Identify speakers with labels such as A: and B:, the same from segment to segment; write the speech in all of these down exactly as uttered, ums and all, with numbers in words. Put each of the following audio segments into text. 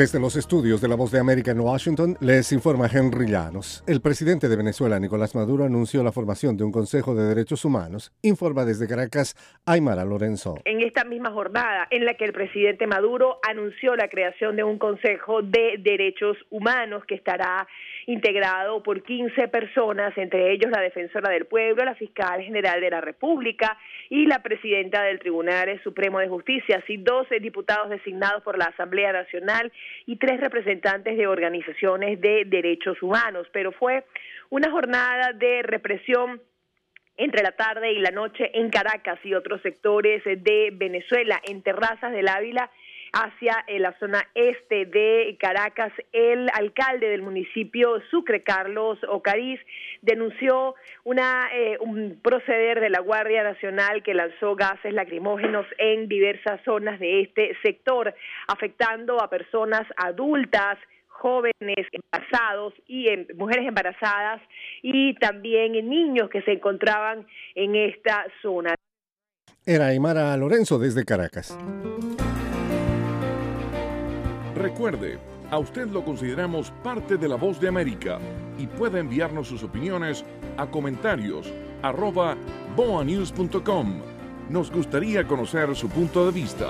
A: Desde los estudios de La Voz de América en Washington, les informa Henry Llanos. El presidente de Venezuela, Nicolás Maduro, anunció la formación de un Consejo de Derechos Humanos. Informa desde Caracas, Aymara Lorenzo.
B: En esta misma jornada en la que el presidente Maduro anunció la creación de un Consejo de Derechos Humanos que estará integrado por quince personas, entre ellos la defensora del pueblo, la fiscal general de la República y la presidenta del Tribunal Supremo de Justicia, así doce diputados designados por la Asamblea Nacional y tres representantes de organizaciones de derechos humanos. Pero fue una jornada de represión entre la tarde y la noche en Caracas y otros sectores de Venezuela. En Terrazas del Ávila, hacia la zona este de Caracas, el alcalde del municipio Sucre, Carlos Ocariz, denunció una eh, un proceder de la Guardia Nacional que lanzó gases lacrimógenos en diversas zonas de este sector, afectando a personas adultas, jóvenes embarazados y en, mujeres embarazadas y también niños que se encontraban en esta zona.
A: Era Aymara Lorenzo desde Caracas.
C: Recuerde, a usted lo consideramos parte de La Voz de América y puede enviarnos sus opiniones a comentarios arroba boanews punto com. Nos gustaría conocer su punto de vista.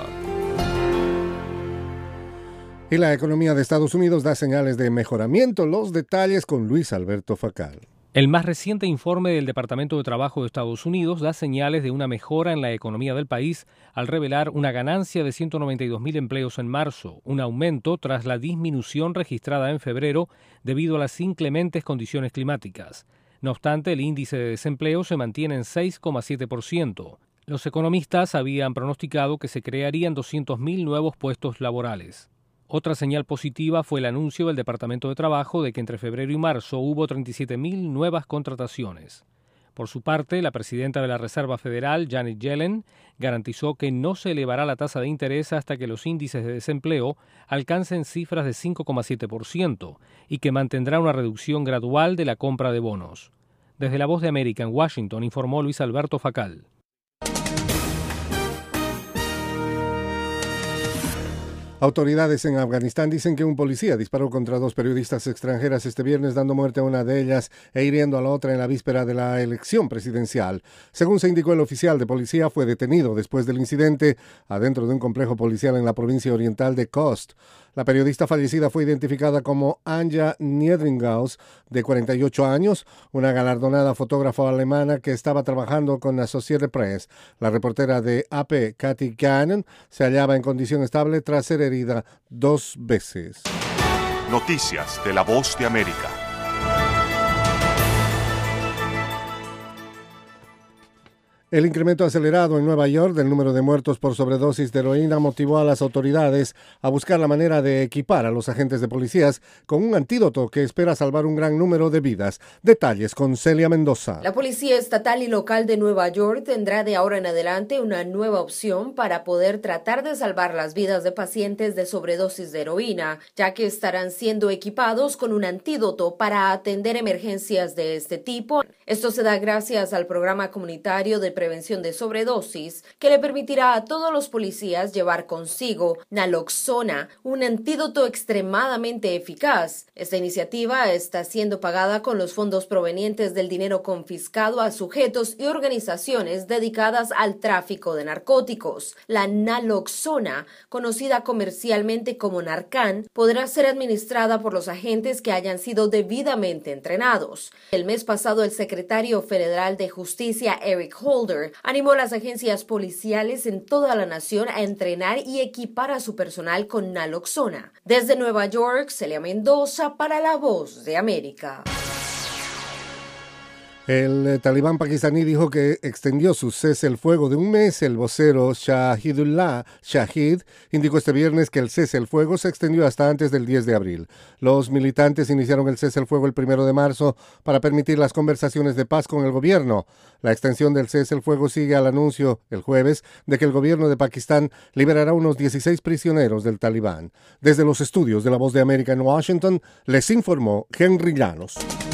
A: Y la economía de Estados Unidos da señales de mejoramiento. Los detalles con Luis Alberto Facal.
D: El más reciente informe del Departamento de Trabajo de Estados Unidos da señales de una mejora en la economía del país al revelar una ganancia de ciento noventa y dos mil empleos en marzo, un aumento tras la disminución registrada en febrero debido a las inclementes condiciones climáticas. No obstante, el índice de desempleo se mantiene en seis coma siete por ciento. Los economistas habían pronosticado que se crearían doscientos mil nuevos puestos laborales. Otra señal positiva fue el anuncio del Departamento de Trabajo de que entre febrero y marzo hubo treinta y siete mil nuevas contrataciones. Por su parte, la presidenta de la Reserva Federal, Janet Yellen, garantizó que no se elevará la tasa de interés hasta que los índices de desempleo alcancen cifras de cinco coma siete por ciento y que mantendrá una reducción gradual de la compra de bonos. Desde La Voz de América en Washington, informó Luis Alberto Facal.
A: Autoridades en Afganistán dicen que un policía disparó contra dos periodistas extranjeras este viernes, dando muerte a una de ellas e hiriendo a la otra en la víspera de la elección presidencial. Según se indicó, el oficial de policía fue detenido después del incidente adentro de un complejo policial en la provincia oriental de Khost. La periodista fallecida fue identificada como Anja Niedringhaus, de cuarenta y ocho años, una galardonada fotógrafa alemana que estaba trabajando con Associated Press. La reportera de A P, Katy Gannon, se hallaba en condición estable tras ser herida dos veces.
E: Noticias de La Voz de América.
A: El incremento acelerado en Nueva York del número de muertos por sobredosis de heroína motivó a las autoridades a buscar la manera de equipar a los agentes de policías con un antídoto que espera salvar un gran número de vidas. Detalles con Celia Mendoza.
F: La Policía Estatal y Local de Nueva York tendrá de ahora en adelante una nueva opción para poder tratar de salvar las vidas de pacientes de sobredosis de heroína, ya que estarán siendo equipados con un antídoto para atender emergencias de este tipo. Esto se da gracias al programa comunitario de prevención de sobredosis, que le permitirá a todos los policías llevar consigo naloxona, un antídoto extremadamente eficaz. Esta iniciativa está siendo pagada con los fondos provenientes del dinero confiscado a sujetos y organizaciones dedicadas al tráfico de narcóticos. La naloxona, conocida comercialmente como Narcan, podrá ser administrada por los agentes que hayan sido debidamente entrenados. El mes pasado, el secretario federal de Justicia, Eric Holder, animó a las agencias policiales en toda la nación a entrenar y equipar a su personal con naloxona. Desde Nueva York, Celia Mendoza para La Voz de América.
A: El talibán pakistaní dijo que extendió su cese el fuego de un mes. El vocero Shahidullah Shahid indicó este viernes que el cese el fuego se extendió hasta antes del diez de abril. Los militantes iniciaron el cese el fuego el primero de marzo para permitir las conversaciones de paz con el gobierno. La extensión del cese el fuego sigue al anuncio el jueves de que el gobierno de Pakistán liberará unos dieciséis prisioneros del talibán. Desde los estudios de La Voz de América en Washington, les informó Henry Llanos.